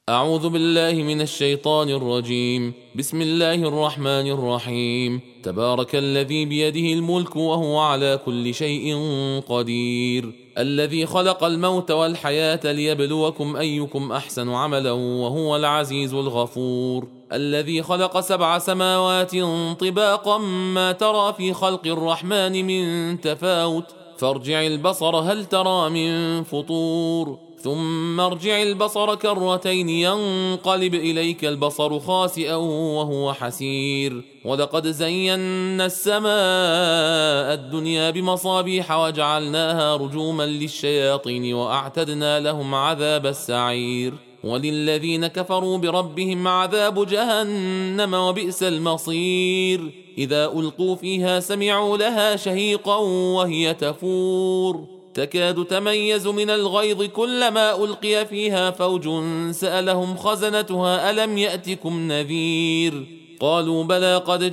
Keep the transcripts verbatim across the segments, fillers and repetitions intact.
أعوذ بالله من الشيطان الرجيم. بسم الله الرحمن الرحيم. تبارك الذي بيده الملك وهو على كل شيء قدير، الذي خلق الموت والحياة ليبلوكم أيكم أحسن عملا وهو العزيز الغفور، الذي خلق سبع سماوات طباقا ما ترى في خلق الرحمن من تفاوت، فارجع البصر هل ترى من فطور، ثم ارجع البصر كرتين ينقلب إليك البصر خاسئا وهو حسير، ولقد زينا السماء الدنيا بمصابيح وجعلناها رجوما للشياطين وأعتدنا لهم عذاب السعير، وللذين كفروا بربهم عذاب جهنم وبئس المصير، إذا ألقوا فيها سمعوا لها شهيقا وهي تفور، تكاد تميز من الغيظ كلما ألقي فيها فوج سألهم خزنتها ألم يأتكم نذير، قالوا بلى قد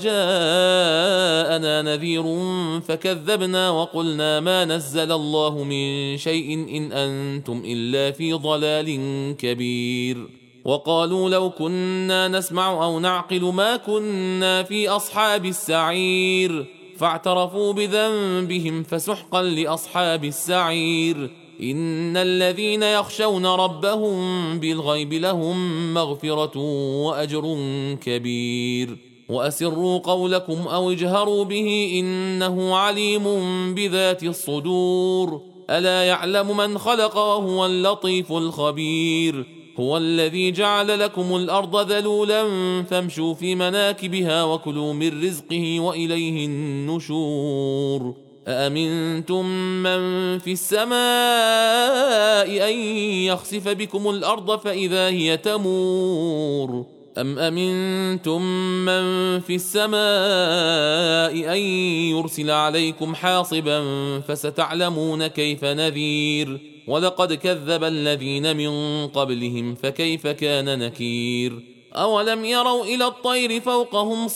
جاءنا نذير فكذبنا وقلنا ما نزل الله من شيء إن أنتم إلا في ضلال كبير، وقالوا لو كنا نسمع أو نعقل ما كنا في أصحاب السعير، فاعترفوا بذنبهم فسحقا لأصحاب السعير، إن الذين يخشون ربهم بالغيب لهم مغفرة وأجر كبير، وأسروا قولكم أو اجهروا به إنه عليم بذات الصدور، ألا يعلم من خلق وهو اللطيف الخبير، هو الذي جعل لكم الأرض ذلولا فامشوا في مناكبها وكلوا من رزقه وإليه النشور، أأمنتم من في السماء أن يخسف بكم الأرض فإذا هي تمور، أم أمنتم من في السماء أن يرسل عليكم حاصبا فستعلمون كيف نذير، ولقد كذب الذين من قبلهم فكيف كان نكير، أولم يروا إلى الطير فوقهم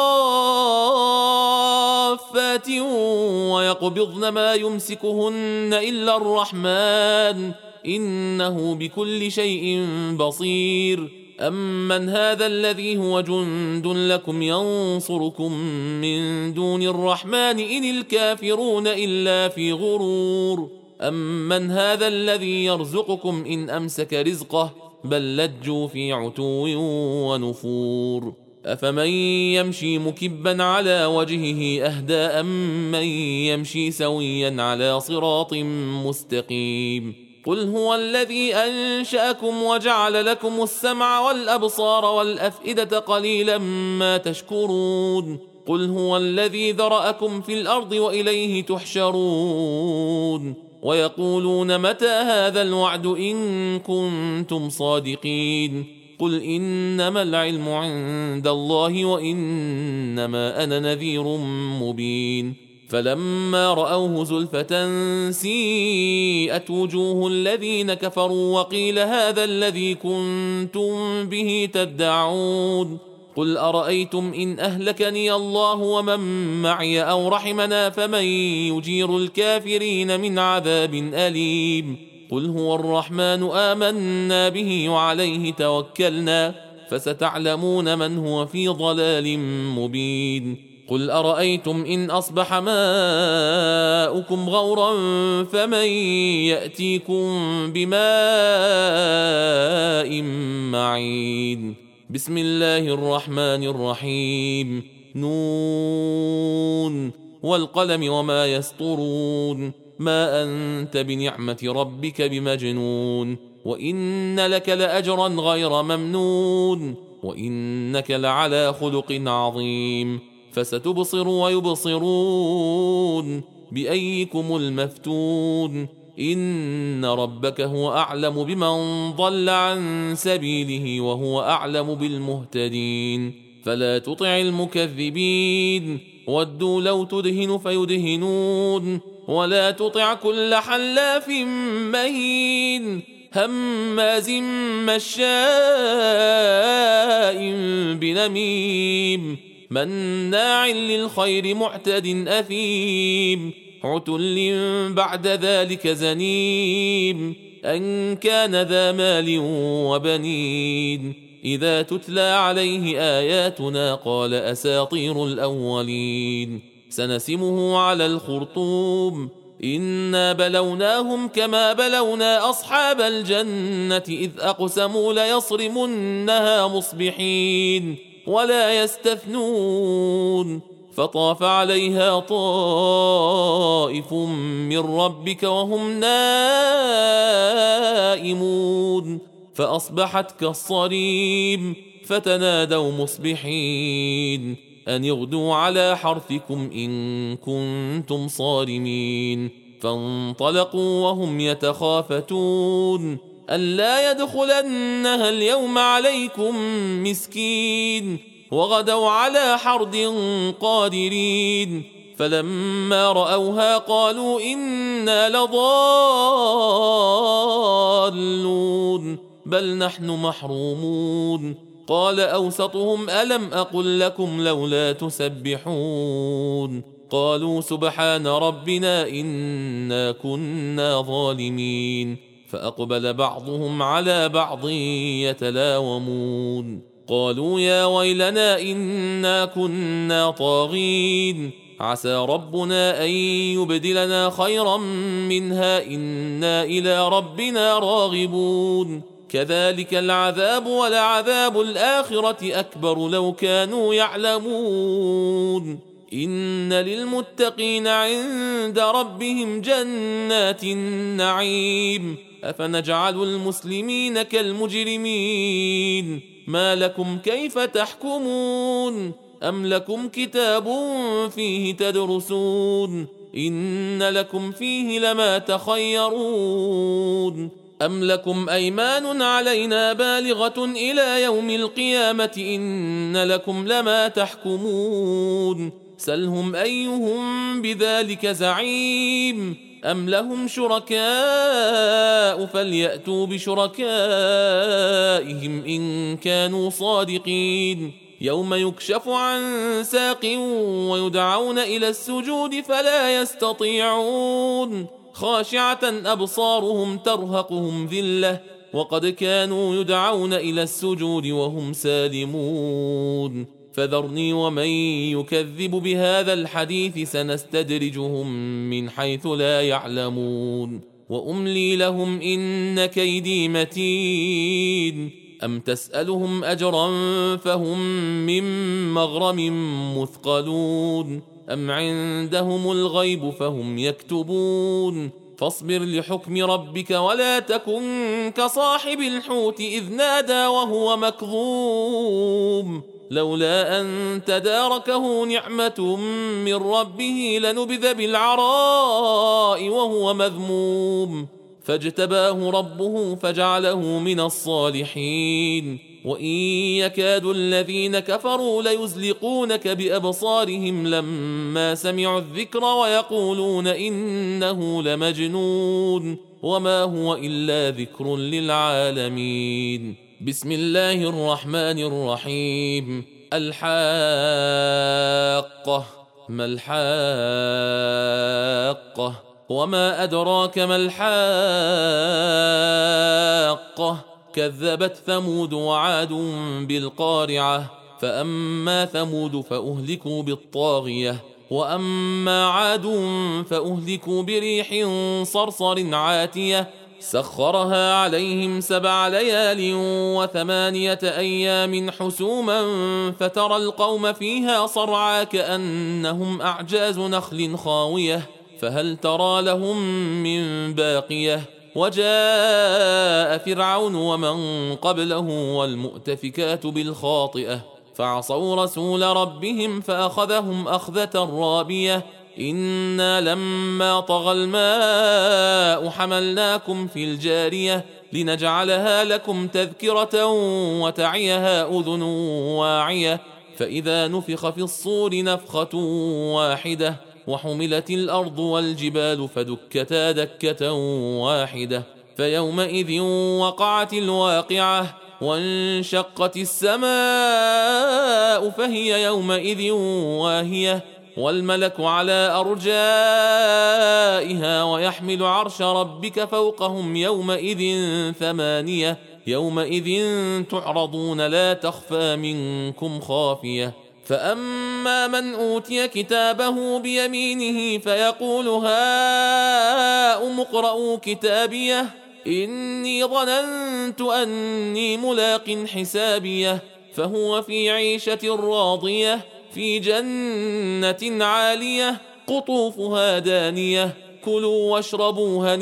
صافات ويقبضن ما يمسكهن إلا الرحمن إنه بكل شيء بصير، أمن هذا الذي هو جند لكم ينصركم من دون الرحمن إن الكافرون إلا في غرور، أمن هذا الذي يرزقكم إن أمسك رزقه بل لجوا في عتو ونفور، أفمن يمشي مكبا على وجهه أهدى أم من يمشي سويا على صراط مستقيم، قل هو الذي أنشأكم وجعل لكم السمع والأبصار والأفئدة قليلا ما تشكرون، قل هو الذي ذرأكم في الأرض وإليه تحشرون، ويقولون متى هذا الوعد إن كنتم صادقين، قل إنما العلم عند الله وإنما أنا نذير مبين، فلما رأوه زلفة سيئت وجوه الذين كفروا وقيل هذا الذي كنتم به تدعون، قل أرأيتم إن أهلكني الله ومن معي أو رحمنا فمن يجير الكافرين من عذاب أليم، قل هو الرحمن آمنا به وعليه توكلنا فستعلمون من هو في ضلال مبين، قل أرأيتم إن أصبح ماؤكم غورا فمن يأتيكم بماء معين، بسم الله الرحمن الرحيم، نون والقلم وما يسطرون، ما أنت بنعمة ربك بمجنون، وإن لك لأجرا غير ممنون، وإنك لعلى خلق عظيم، فستبصر ويبصرون بأيكم المفتون، إن ربك هو أعلم بمن ضل عن سبيله وهو أعلم بالمهتدين، فلا تطع المكذبين ودوا لو تدهن فيدهنون، ولا تطع كل حلاف مهين هماز مشاء بنميم مناع للخير معتد أثيم عتل بعد ذلك زنيم أن كان ذا مال وبنين إذا تتلى عليه آياتنا قال أساطير الأولين سنسمه على الخرطوم إنا بلوناهم كما بلونا أصحاب الجنة إذ أقسموا ليصرمنها مصبحين ولا يستثنون فطاف عليها طائف من ربك وهم نائمون فأصبحت كالصريم فتنادوا مصبحين أن يغدوا على حرثكم إن كنتم صارمين فانطلقوا وهم يتخافتون ألا يدخلنها اليوم عليكم مسكين وغدوا على حرد قادرين فلما رأوها قالوا إنا لضالون بل نحن محرومون قال أوسطهم ألم أقل لكم لولا تسبحون قالوا سبحان ربنا إنا كنا ظالمين فأقبل بعضهم على بعض يتلاومون قالوا يا ويلنا إنا كنا طاغين عسى ربنا أن يبدلنا خيرا منها إنا إلى ربنا راغبون كذلك العذاب ولعذاب الآخرة أكبر لو كانوا يعلمون إن للمتقين عند ربهم جنات النعيم أفنجعل المسلمين كالمجرمين ما لكم كيف تحكمون أم لكم كتاب فيه تدرسون إن لكم فيه لما تخيرون أم لكم أيمان علينا بالغة إلى يوم القيامة إن لكم لما تحكمون سلهم أيهم بذلك زعيم أم لهم شركاء فليأتوا بشركائهم إن كانوا صادقين يوم يكشف عن ساق ويدعون إلى السجود فلا يستطيعون خاشعة أبصارهم ترهقهم ذلة وقد كانوا يدعون إلى السجود وهم سالمون فذرني ومن يكذب بهذا الحديث سنستدرجهم من حيث لا يعلمون وأملي لهم إن كيدي متين أم تسألهم أجرا فهم من مغرم مثقلون أم عندهم الغيب فهم يكتبون فاصبر لحكم ربك ولا تكن كصاحب الحوت إذ نادى وهو مكظوم لولا أن تداركه نعمة من ربه لنبذ بالعراء وهو مذموم فاجتباه ربه فجعله من الصالحين وإن يكاد الذين كفروا ليزلقونك بأبصارهم لما سمعوا الذكر ويقولون إنه لمجنون وما هو إلا ذكر للعالمين بسم الله الرحمن الرحيم الحاقة ما الحاقة وما أدراك ما الحاقة كذبت ثمود وعاد بالقارعة فأما ثمود فأهلكوا بالطاغية وأما عاد فأهلكوا بريح صرصر عاتية سخرها عليهم سبع ليال وثمانية أيام حسوما فترى القوم فيها صرعى كأنهم أعجاز نخل خاوية فهل ترى لهم من باقية وجاء فرعون ومن قبله والمؤتفكات بالخاطئة فعصوا رسول ربهم فأخذهم أخذة رابية إنا لما طغى الماء حملناكم في الجارية لنجعلها لكم تذكرة وتعيها أذن واعية فإذا نفخ في الصور نفخة واحدة وحملت الأرض والجبال فدكتا دكة واحدة فيومئذ وقعت الواقعة وانشقت السماء فهي يومئذ واهية والملك على أرجائها ويحمل عرش ربك فوقهم يومئذ ثمانية يومئذ تعرضون لا تخفى منكم خافية فأما من أوتي كتابه بيمينه فيقول هاؤم اقرءوا كتابيه إني ظننت أني ملاق حسابيه فهو في عيشة راضية في جنة عالية قطوفها دانية كلوا واشربوا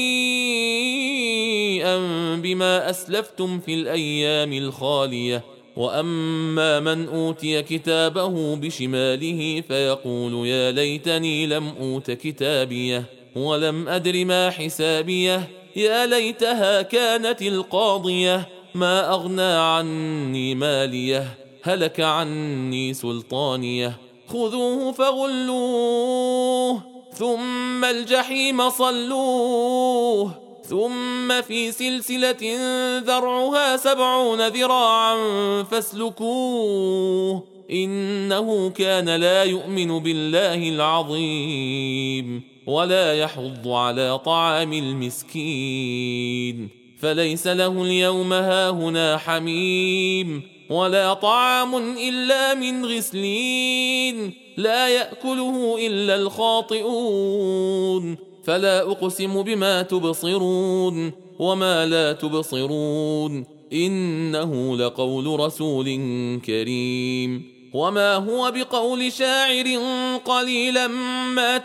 هنيئا بما أسلفتم في الأيام الخالية وأما من أوتي كتابه بشماله فيقول يا ليتني لم أوت كتابيه ولم أدر ما حسابيه يا ليتها كانت القاضية ما أغنى عني ماليه هلك عني سلطانيه خذوه فغلوه ثم الجحيم صلوه ثم في سلسلة ذرعها سبعون ذراعا فاسلكوه إنه كان لا يؤمن بالله العظيم ولا يحض على طعام المسكين فليس له اليوم هاهنا حميم ولا طعام إلا من غسلين لا يأكله إلا الخاطئون فلا أقسم بما تبصرون وما لا تبصرون إنه لقول رسول كريم وما هو بقول شاعر قليلا ما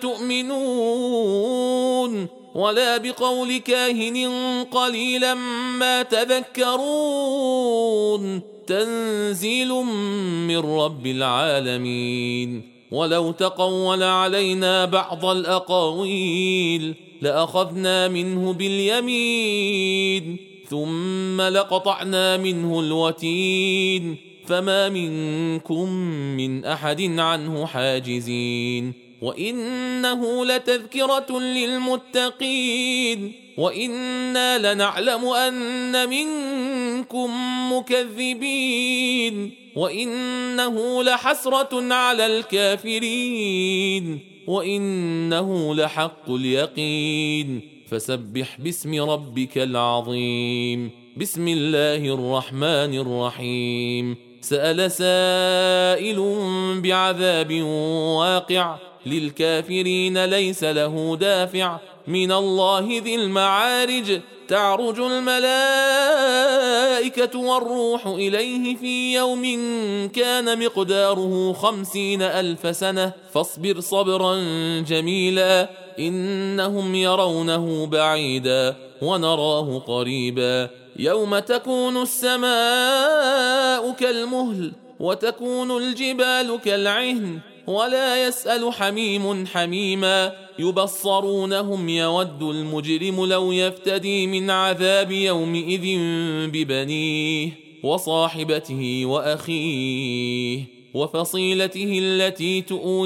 تؤمنون ولا بقول كاهن قليلا ما تذكرون تنزيل من رب العالمين ولو تقول علينا بعض الأقاويل لأخذنا منه باليمين ثم لقطعنا منه الوتين فما منكم من أحد عنه حاجزين وإنه لتذكرة للمتقين وإنا لنعلم أن منكم مكذبين وإنه لحسرة على الكافرين وإنه لحق اليقين فسبح باسم ربك العظيم بسم الله الرحمن الرحيم سأل سائل بعذاب واقع للكافرين ليس له دافع من الله ذي المعارج تعرج الملائكة والروح إليه في يوم كان مقداره خمسين ألف سنة فاصبر صبرا جميلا إنهم يرونه بعيدا ونراه قريبا يوم تكون السماء كالمهل وتكون الجبال كالعهن ولا يسأل حميم حميما يبصرونهم يود المجرم لو يفتدي من عذاب يومئذ ببنيه وصاحبته وأخيه وفصيلته التي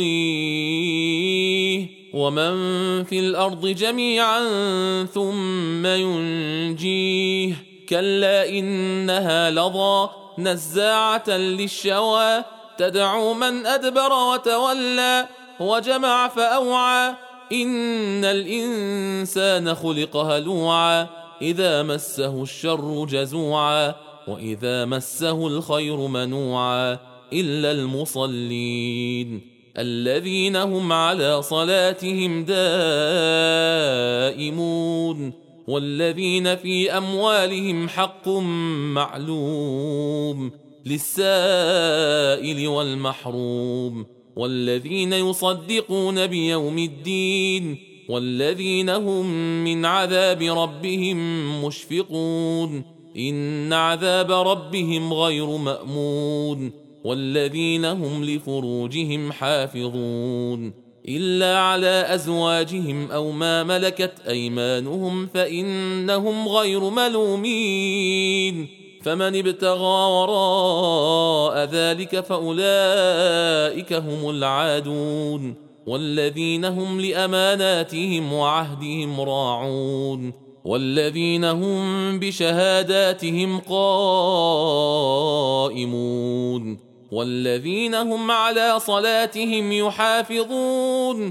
تؤويه ومن في الأرض جميعا ثم ينجيه كلا إنها لظى نزاعة للشوى تدعو من أدبر وتولى وجمع فأوعى إن الإنسان خلق هلوعا إذا مسه الشر جزوعا وإذا مسه الخير منوعا إلا المصلين الذين هم على صلاتهم دائمون والذين في أموالهم حق معلوم للسائل والمحروم والذين يصدقون بيوم الدين والذين هم من عذاب ربهم مشفقون إن عذاب ربهم غير مأمون والذين هم لفروجهم حافظون إلا على أزواجهم أو ما ملكت أيمانهم فإنهم غير ملومين فمن ابتغى وراء ذلك فأولئك هم العادون والذين هم لأماناتهم وعهدهم راعون والذين هم بشهاداتهم قائمون والذين هم على صلاتهم يحافظون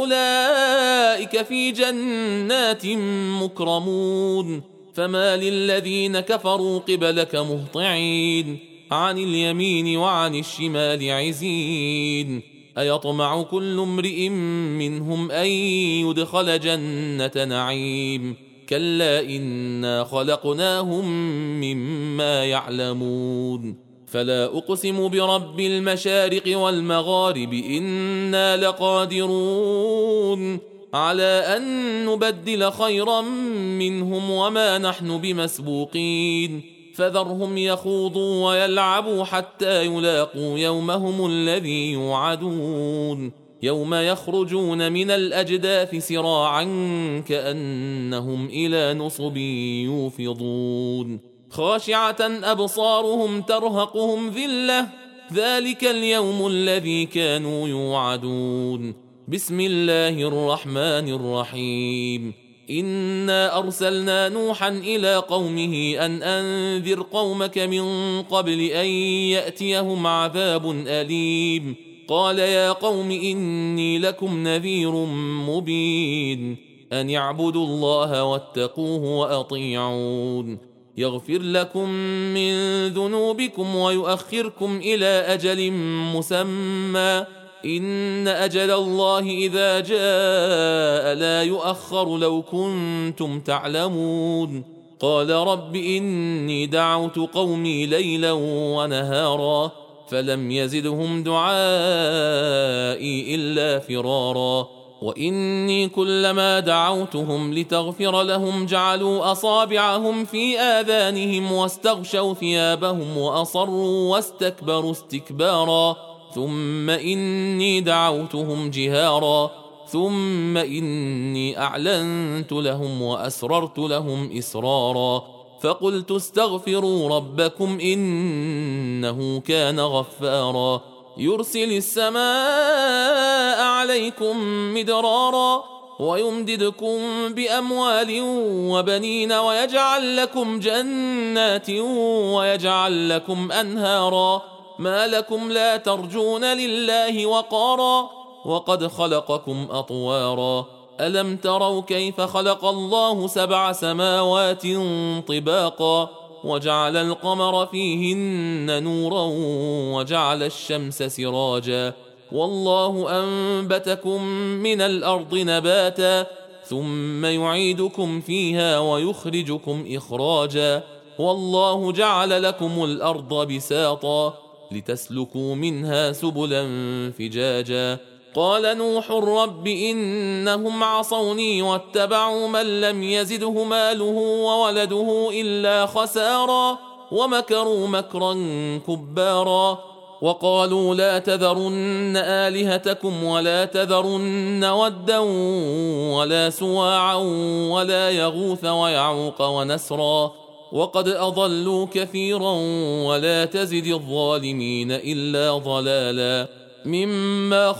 أولئك في جنات مكرمون فما للذين كفروا قبلك مهطعين عن اليمين وعن الشمال عزين أيطمع كل امرئ منهم أن يدخل جنة نعيم كلا إنا خلقناهم مما يعلمون فلا أقسم برب المشارق والمغارب إنا لقادرون على أن نبدل خيرا منهم وما نحن بمسبوقين فذرهم يخوضوا ويلعبوا حتى يلاقوا يومهم الذي يوعدون يوم يخرجون من الأجداث سراعا كأنهم إلى نصب يوفضون خاشعة أبصارهم ترهقهم ذلة ذلك اليوم الذي كانوا يوعدون بسم الله الرحمن الرحيم إنا أرسلنا نوحا إلى قومه أن أنذر قومك من قبل أن يأتيهم عذاب أليم قال يا قوم إني لكم نذير مبين أن اعبدوا الله واتقوه وأطيعون يغفر لكم من ذنوبكم ويؤخركم إلى أجل مسمى إن أجل الله إذا جاء لا يؤخر لو كنتم تعلمون قال رب إني دعوت قومي ليلا ونهارا فلم يزدهم دعائي إلا فرارا وإني كلما دعوتهم لتغفر لهم جعلوا أصابعهم في آذانهم واستغشوا ثيابهم وأصروا واستكبروا استكبارا ثم إني دعوتهم جهارا ثم إني أعلنت لهم وأسررت لهم إسرارا فقلت استغفروا ربكم إنه كان غفارا يرسل السماء عليكم مدرارا ويمددكم بأموال وبنين ويجعل لكم جنات ويجعل لكم أنهارا ما لكم لا ترجون لله وقارا وقد خلقكم أطوارا ألم تروا كيف خلق الله سبع سماوات طباقا وجعل القمر فيهن نورا وجعل الشمس سراجا والله أنبتكم من الأرض نباتا ثم يعيدكم فيها ويخرجكم إخراجا والله جعل لكم الأرض بساطا لتسلكوا منها سبلا فجاجا قال نوح رب إنهم عصوني واتبعوا من لم يزده ماله وولده إلا خسارا ومكروا مكرا كبارا وقالوا لا تذرن آلهتكم ولا تذرن ودا ولا سواعا ولا يغوث ويعوق ونسرا وقد أضلوا كثيرا ولا تزد الظالمين إلا ضلالا مما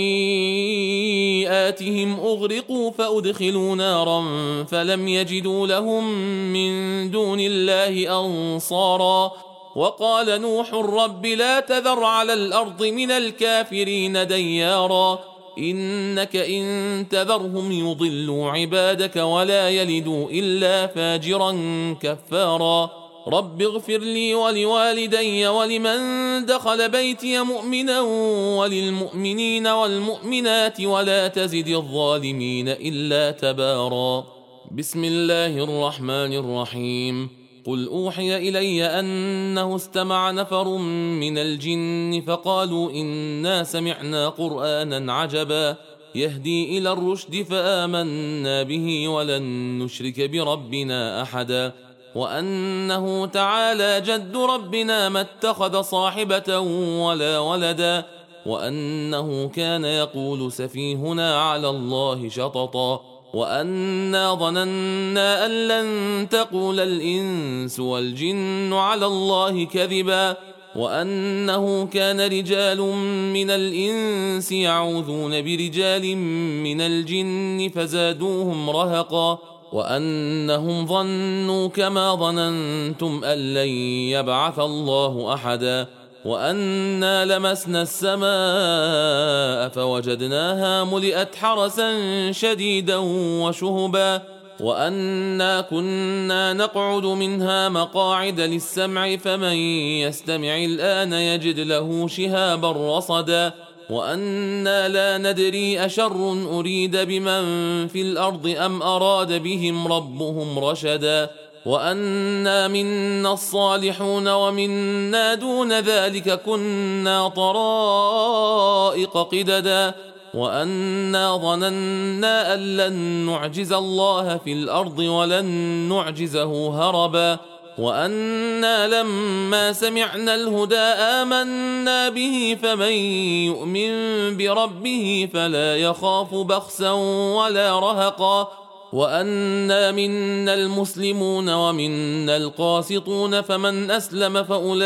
خطيئاتهم أغرقوا فأدخلوا نارا فلم يجدوا لهم من دون الله أنصارا وقال نوح رب لا تذر على الأرض من الكافرين ديارا إنك إن تذرهم يضلوا عبادك ولا يلدوا إلا فاجرا كفارا رب اغفر لي ولوالدي ولمن دخل بيتي مؤمنا وللمؤمنين والمؤمنات ولا تزد الظالمين إلا تبارا بسم الله الرحمن الرحيم قل أوحي إلي أنه استمع نفر من الجن فقالوا إنا سمعنا قرآنا عجبا يهدي إلى الرشد فآمنا به ولن نشرك بربنا أحدا وأنه تعالى جد ربنا ما اتخذ صاحبة ولا ولدا وأنه كان يقول سفيهنا على الله شططا وأنا ظننا أن لن تقول الإنس والجن على الله كذبا وأنه كان رجال من الإنس يعوذون برجال من الجن فزادوهم رهقا وأنهم ظنوا كما ظننتم أن لن يبعث الله أحدا وأنا لمسنا السماء فوجدناها ملئت حرسا شديدا وشهبا وأنا كنا نقعد منها مقاعد للسمع فمن يستمع الآن يجد له شهابا رصدا وأنا لا ندري أشر أريد بمن في الأرض أم أراد بهم ربهم رشدا وأنا منا الصالحون ومنا دون ذلك كنا طرائق قددا وأنا ظننا أن لن نعجز الله في الأرض ولن نعجزه هربا وأنا لما سمعنا الهدى آمنا به فمن يؤمن بربه فلا يخاف بخسا ولا رهقا وأنا منا المسلمون ومنا القاسطون فمن أسلم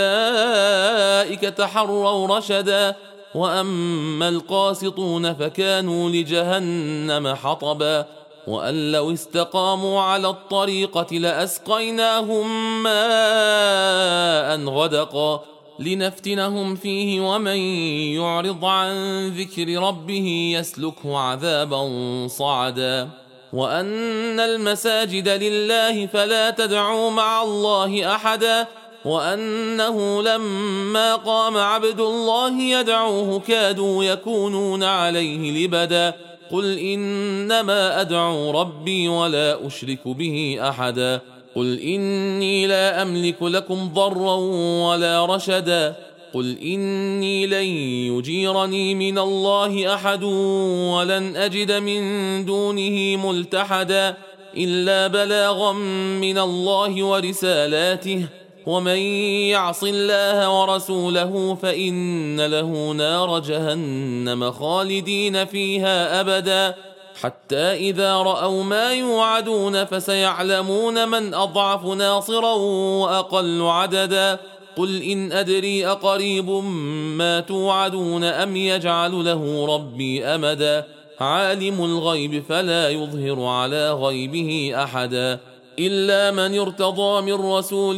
فأولئك تحروا رشدا وأما القاسطون فكانوا لجهنم حطبا وأن لو استقاموا على الطريقة لأسقيناهم ماء غدقا لنفتنهم فيه ومن يعرض عن ذكر ربه يسلكه عذابا صعدا وأن المساجد لله فلا تدعوا مع الله أحدا وأنه لما قام عبد الله يدعوه كادوا يكونون عليه لبدا قل إنما أدعو ربي ولا أشرك به أحدا قل إني لا أملك لكم ضرا ولا رشدا قل إني لن يجيرني من الله أحد ولن أجد من دونه ملتحدا إلا بلاغا من الله ورسالاته ومن يعص الله ورسوله فإن له نار جهنم خالدين فيها أبدا حتى إذا رأوا ما يوعدون فسيعلمون من أضعف ناصرا وأقل عددا قل إن أدري أقريب ما توعدون أم يجعل له ربي أمدا عالم الغيب فلا يظهر على غيبه أحدا إلا من ارتضى من رسول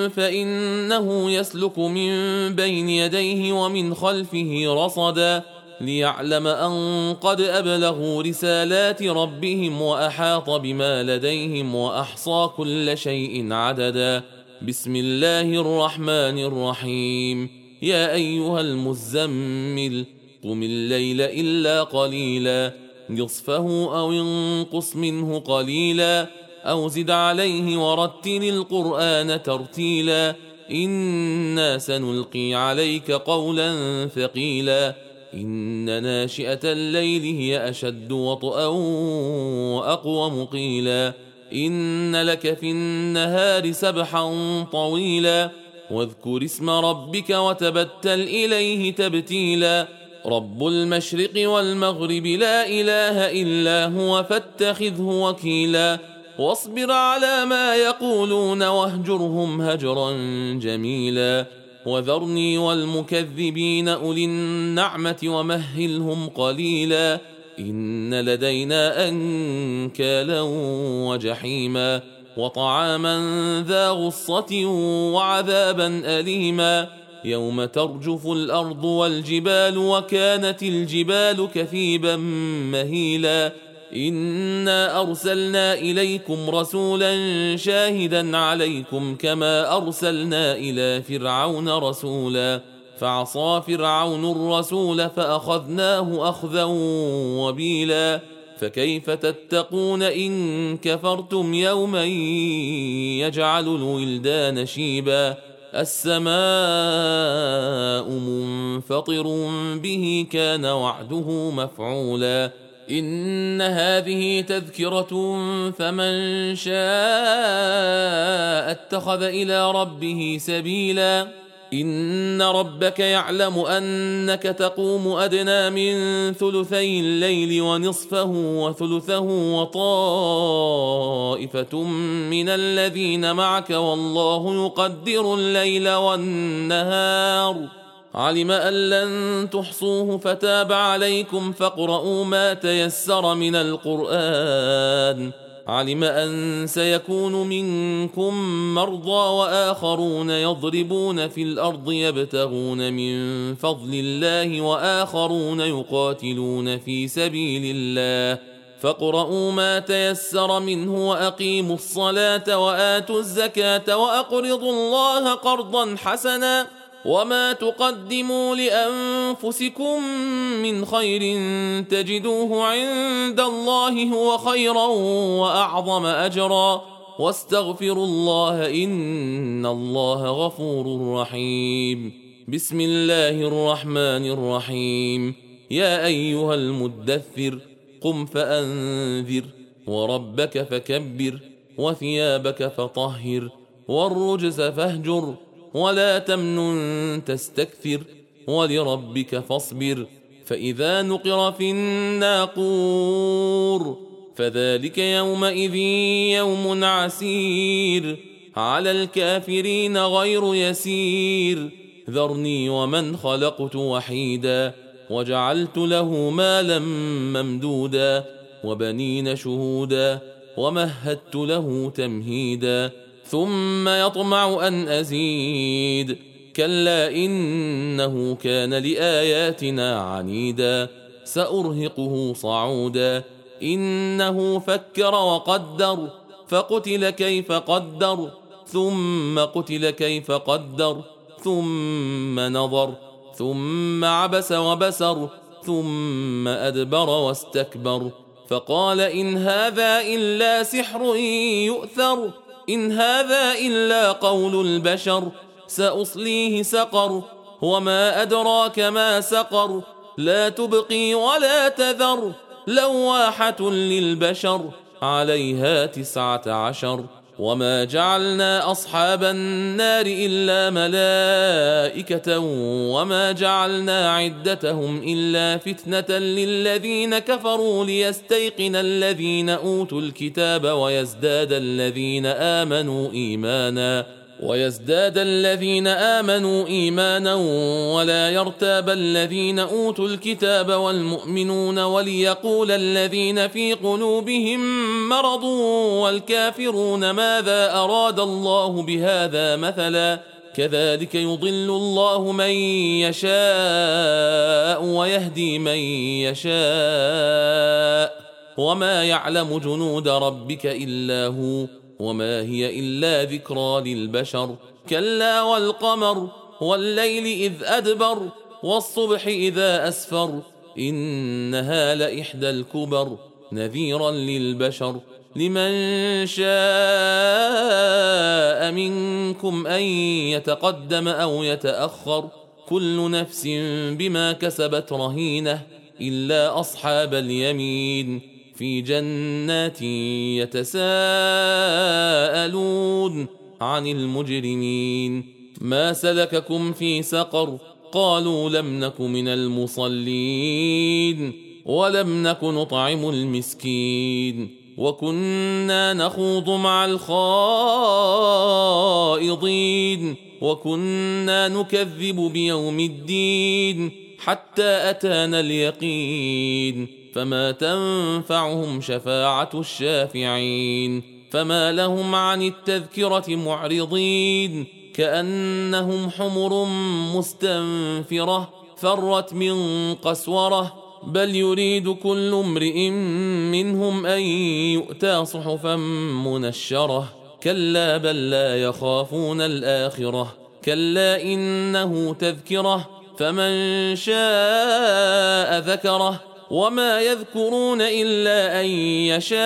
فإنه يسلك من بين يديه ومن خلفه رصدا ليعلم أن قد أبلغوا رسالات ربهم وأحاط بما لديهم وأحصى كل شيء عددا بسم الله الرحمن الرحيم يا أيها المزمل قم الليل إلا قليلا نصفه أو انقص منه قليلا أو زد عليه ورتل القرآن ترتيلا إنا سنلقي عليك قولا ثقيلا إن ناشئة الليل هي أشد وطئا وأقوم قيلا إن لك في النهار سبحا طويلا واذكر اسم ربك وتبتل إليه تبتيلا رب المشرق والمغرب لا إله إلا هو فاتخذه وكيلا واصبر على ما يقولون واهجرهم هجرا جميلا وذرني والمكذبين أولي النعمة ومهلهم قليلا إن لدينا أنكالا وجحيما وطعاما ذا غصة وعذابا أليما يوم ترجف الأرض والجبال وكانت الجبال كثيبا مهيلا إنا أرسلنا إليكم رسولا شاهدا عليكم كما أرسلنا إلى فرعون رسولا فعصى فرعون الرسول فأخذناه أخذا وبيلا فكيف تتقون إن كفرتم يوما يجعل الولدان شيبا السماء منفطر به كان وعده مفعولا إن هذه تذكرة فمن شاء اتخذ إلى ربه سبيلا إن ربك يعلم أنك تقوم أدنى من ثلثي الليل ونصفه وثلثه وطائفة من الذين معك والله يقدر الليل والنهار علم أن لن تحصوه فتاب عليكم فاقرؤوا ما تيسر من القرآن علم أن سيكون منكم مرضى وآخرون يضربون في الأرض يبتغون من فضل الله وآخرون يقاتلون في سبيل الله فاقرؤوا ما تيسر منه وأقيموا الصلاة وآتوا الزكاة وأقرضوا الله قرضا حسنا وما تقدموا لأنفسكم من خير تجدوه عند الله هو خيرا وأعظم أجرا واستغفروا الله إن الله غفور رحيم. بسم الله الرحمن الرحيم. يا أيها المدثر قم فأنذر وربك فكبر وثيابك فطهر والرجز فاهجر ولا تمنن تستكثر ولربك فاصبر فإذا نقر في الناقور فذلك يومئذ يوم عسير على الكافرين غير يسير ذرني ومن خلقت وحيدا وجعلت له مالا ممدودا وبنين شهودا ومهدت له تمهيدا ثم يطمع أن أزيد كلا إنه كان لآياتنا عنيدا سأرهقه صعودا إنه فكر وقدر فقتل كيف قدر ثم قتل كيف قدر ثم نظر ثم عبس وبسر ثم أدبر واستكبر فقال إن هذا إلا سحر يؤثر إن هذا إلا قول البشر سأصليه سقر وما أدراك ما سقر لا تبقي ولا تذر لواحة للبشر عليها تسعة عشر وما جعلنا أصحاب النار إلا ملائكة وما جعلنا عدتهم إلا فتنة للذين كفروا ليستيقن الذين أوتوا الكتاب ويزداد الذين آمنوا إيمانا ويزداد الذين آمنوا إيمانا ولا يرتاب الذين أوتوا الكتاب والمؤمنون وليقول الذين في قلوبهم مرض والكافرون ماذا أراد الله بهذا مثلا كذلك يضل الله من يشاء ويهدي من يشاء وما يعلم جنود ربك إلا هو وما هي إلا ذكرى للبشر كلا والقمر والليل إذ أدبر والصبح إذا أسفر إنها لإحدى الكبر نذيرا للبشر لمن شاء منكم أن يتقدم أو يتأخر كل نفس بما كسبت رهينة إلا أصحاب اليمين في جنات يتساءلون عن المجرمين ما سلككم في سقر قالوا لم نك من المصلين ولم نك نطعم المسكين وكنا نخوض مع الخائضين وكنا نكذب بيوم الدين حتى أتانا اليقين فما تنفعهم شفاعة الشافعين فما لهم عن التذكرة معرضين كأنهم حمر مستنفرة فرت من قسورة بل يريد كل امرئ منهم أن يؤتى صحفا منشرة كلا بل لا يخافون الآخرة كلا إنه تذكرة فمن شاء ذكره وما يذكرون إلا أن يشاء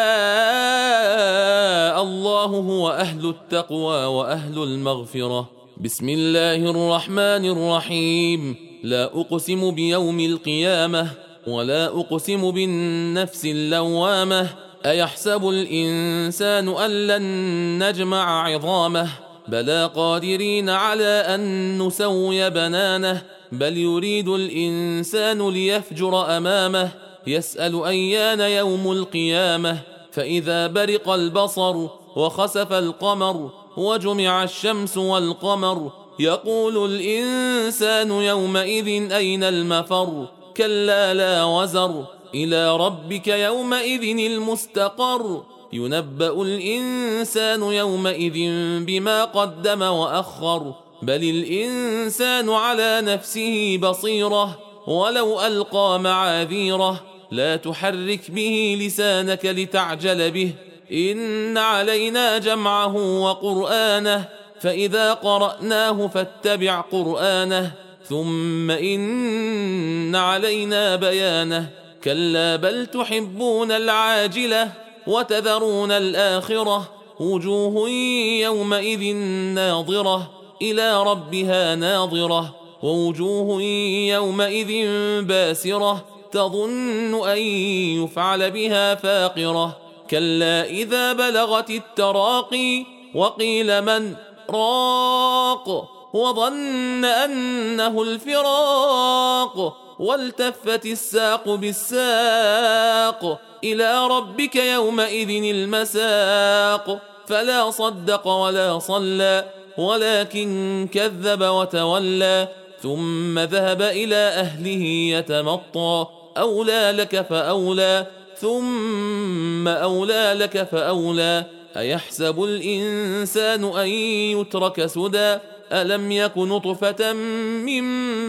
الله هو أهل التقوى وأهل المغفرة. بسم الله الرحمن الرحيم. لا أقسم بيوم القيامة ولا أقسم بالنفس اللوامة أيحسب الإنسان أن لن نجمع عظامه بلى قادرين على أن نسوي بنانه بل يريد الإنسان ليفجر أمامه يسأل أيان يوم القيامة فإذا برق البصر وخسف القمر وجمع الشمس والقمر يقول الإنسان يومئذ أين المفر كلا لا وزر إلى ربك يومئذ المستقر ينبأ الإنسان يومئذ بما قدم وأخر بل الإنسان على نفسه بصيرة ولو ألقى معاذيره لا تحرك به لسانك لتعجل به إن علينا جمعه وقرآنه فإذا قرأناه فاتبع قرآنه ثم إن علينا بيانه كلا بل تحبون العاجلة وتذرون الآخرة وجوه يومئذ ناظرة إلى ربها ناظرة ووجوه يومئذ باسرة تظن أن يفعل بها فاقرة كلا إذا بلغت التراقي وقيل من راق وظن أنه الفراق والتفت الساق بالساق إلى ربك يومئذ المساق فلا صدق ولا صلى ولكن كذب وتولى ثم ذهب إلى أهله يتمطى أولى لك فأولى ثم أولى لك فأولى أيحسب الإنسان أن يترك سدى ألم يك نطفة من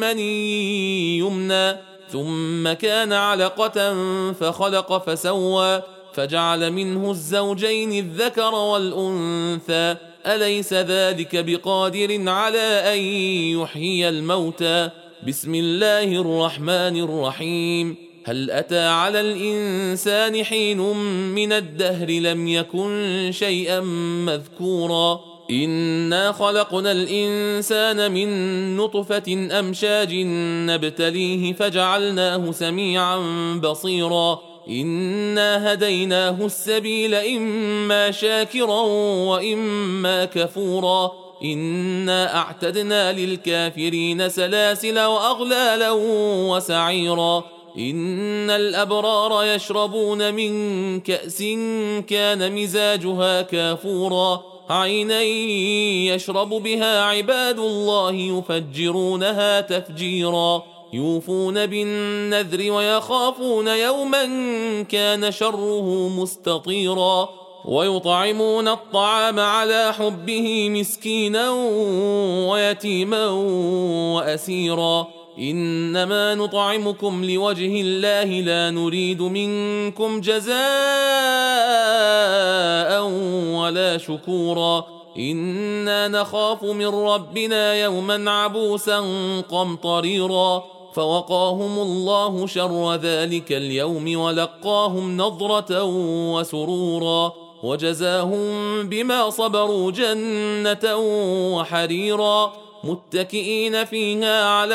مني يمنى ثم كان علقة فخلق فسوى فجعل منه الزوجين الذكر والأنثى أليس ذلك بقادر على أن يحيي الموتى بسم الله الرحمن الرحيم هل أتى على الإنسان حين من الدهر لم يكن شيئا مذكورا إنا خلقنا الإنسان من نطفة أمشاج نبتليه فجعلناه سميعا بصيرا إنا هديناه السبيل إما شاكرا وإما كفورا إنا أعتدنا للكافرين سلاسل وأغلالا وسعيرا إن الأبرار يشربون من كأس كان مزاجها كافورا عينا يشرب بها عباد الله يفجرونها تفجيرا يوفون بالنذر ويخافون يوما كان شره مستطيرا ويطعمون الطعام على حبه مسكينا ويتيما وأسيرا إنما نطعمكم لوجه الله لا نريد منكم جزاء ولا شكورا إنا نخاف من ربنا يوما عبوسا قمطريرا فوقاهم الله شر ذلك اليوم ولقاهم نضرة وسرورا وجزاهم بما صبروا جنة وحريرا متكئين فيها على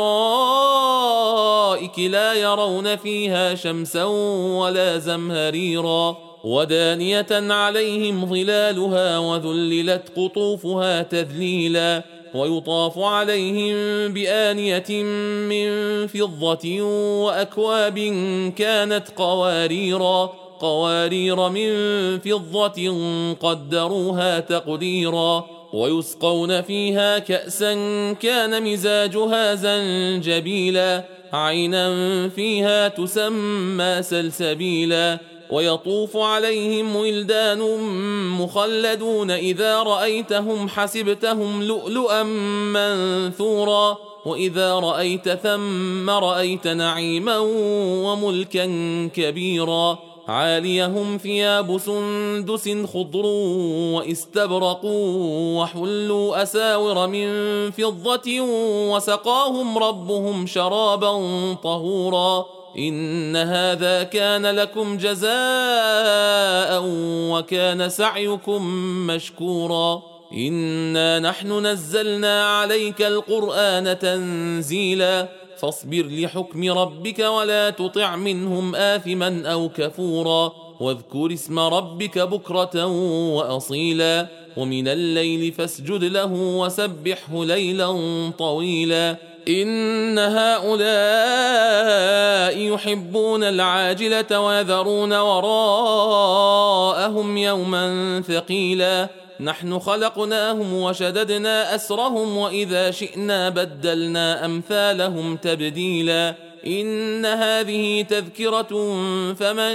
الأرائك لا يرون فيها شمسا ولا زمهريرا ودانية عليهم ظلالها وذللت قطوفها تذليلا ويطاف عليهم بآنية من فضة وأكواب كانت قواريرا قوارير من فضة قدروها تقديرا ويسقون فيها كأسا كان مزاجها زنجبيلا عينا فيها تسمى سلسبيلا ويطوف عليهم ولدان مخلدون إذا رأيتهم حسبتهم لؤلؤا منثورا وإذا رأيت ثم رأيت نعيما وملكا كبيرا عاليهم ثياب سندس خضر واستبرق وحلوا أساور من فضة وسقاهم ربهم شرابا طهورا إن هذا كان لكم جزاء وكان سعيكم مشكورا إنا نحن نزلنا عليك القرآن تنزيلا فاصبر لحكم ربك ولا تطع منهم آثما أو كفورا واذكر اسم ربك بكرة وأصيلا ومن الليل فاسجد له وسبحه ليلا طويلا إن هؤلاء يحبون العاجلة ويذرون وراءهم يوما ثقيلا نحن خلقناهم وشددنا أسرهم وإذا شئنا بدلنا أمثالهم تبديلا إن هذه تذكرة فمن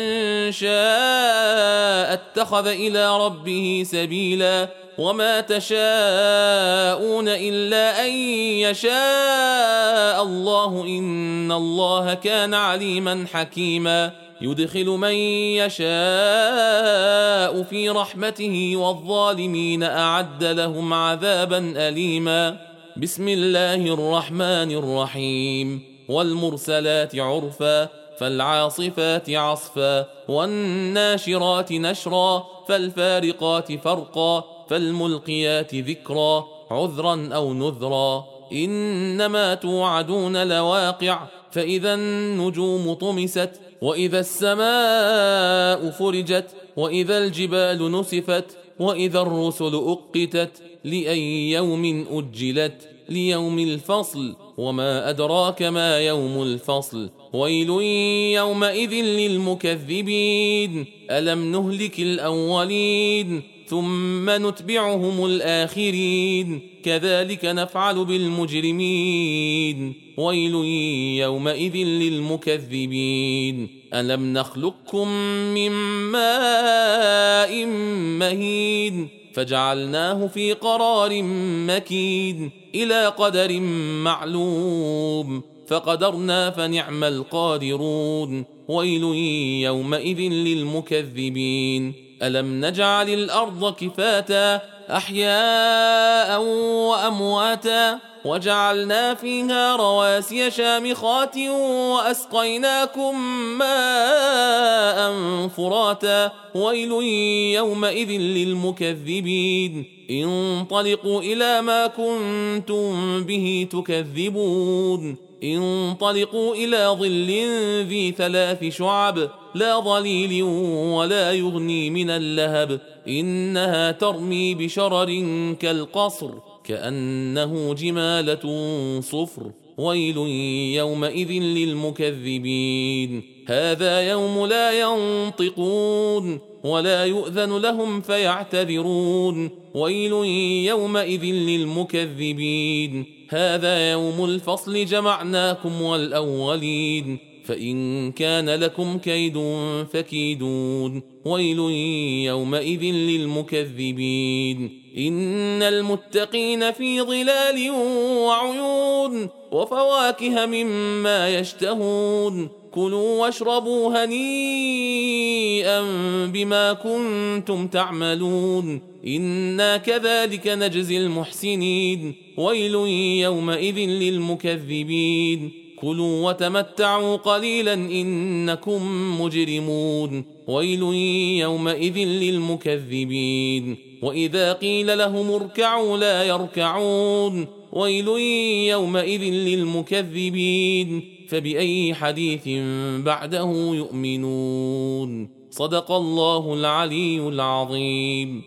شاء اتخذ إلى ربه سبيلا وما تشاءون إلا أن يشاء الله إن الله كان عليما حكيما يدخل من يشاء في رحمته والظالمين أعد لهم عذابا أليما بسم الله الرحمن الرحيم والمرسلات عرفا فالعاصفات عصفا والناشرات نشرا فالفارقات فرقا فالملقيات ذكرا عذرا أو نذرا إنما توعدون لواقع فإذا النجوم طمست وإذا السماء فرجت وإذا الجبال نسفت وإذا الرسل أقتت لأي يوم أجلت ليوم الفصل وما أدراك ما يوم الفصل ويل يومئذ للمكذبين ألم نهلك الأولين ثم نتبعهم الآخرين كذلك نفعل بالمجرمين ويل يومئذ للمكذبين ألم نخلقكم من ماء مهين فجعلناه في قرار مكين إلى قدر معلوم فقدرنا فنعم القادرون ويل يومئذ للمكذبين ألم نجعل الأرض كفاتا أحياء وأمواتا وجعلنا فيها رواسي شامخات وأسقيناكم ماء فراتا ويل يومئذ للمكذبين انطلقوا إلى ما كنتم به تكذبون انطلقوا إلى ظل ذي ثلاث شعب لا ظليل ولا يغني من اللهب إنها ترمي بشرر كالقصر كأنه جمالة صفر ويل يومئذ للمكذبين هذا يوم لا ينطقون ولا يؤذن لهم فيعتذرون ويل يومئذ للمكذبين هذا يوم الفصل جمعناكم والأولين فإن كان لكم كيد فكيدون ويل يومئذ للمكذبين إن المتقين في ظلال وعيون وفواكه مما يشتهون كلوا واشربوا هنيئا بما كنتم تعملون إنا كذلك نجزي المحسنين ويل يومئذ للمكذبين كلوا وتمتعوا قليلا إنكم مجرمون ويل يومئذ للمكذبين وإذا قيل لهم اركعوا لا يركعون ويل يومئذ للمكذبين فبأي حديث بعده يؤمنون صدق الله العلي العظيم.